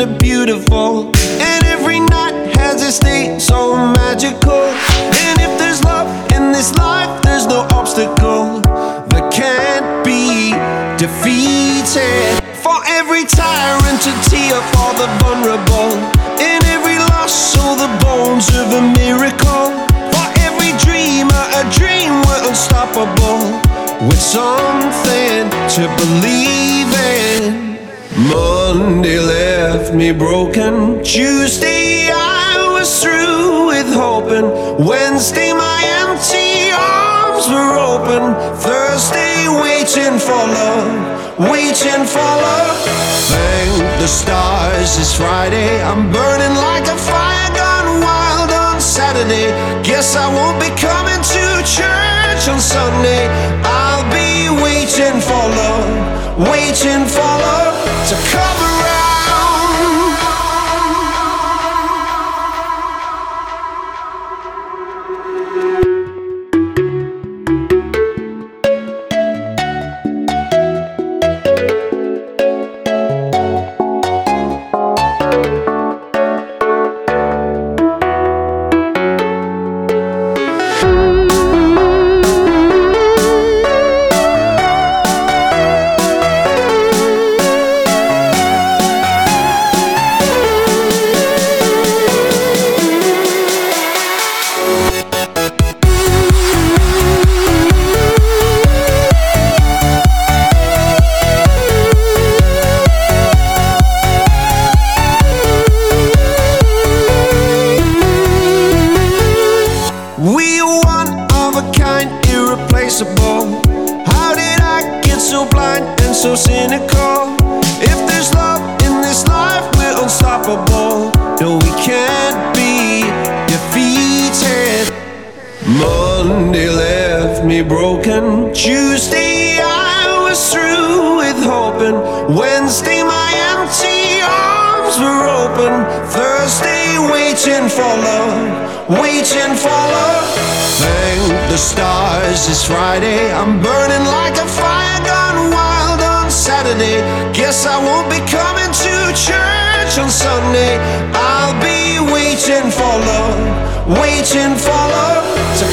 kind of beautiful, and every night has its day so magical. And if there's love in this life, there's no obstacle that can't be defeated. For every tyrant a tear for the vulnerable, in every loss so the bones of a miracle. For every dreamer a dream, we're unstoppable, with something to believe in. Monday left me broken, Tuesday I was through with hoping, Wednesday my empty arms were open, Thursday waiting for love, waiting for love. Thank the stars it's Friday, I'm burning like a fire gone wild on Saturday. Guess I won't be coming to church on Sunday. I'll be waiting for love, waiting for love to come around. We are one of a kind, irreplaceable. How did I get so blind and so cynical? If there's love in this life, we're unstoppable. No, we can't be defeated. Monday left me broken, Tuesday I was through with hoping, Wednesday my empty arms were open, Thursday waiting for love, waiting for love. Thank the stars it's Friday, I'm burning like a fire gone wild on Saturday. Guess I won't be coming to church on Sunday. I'll be waiting for love, waiting for love to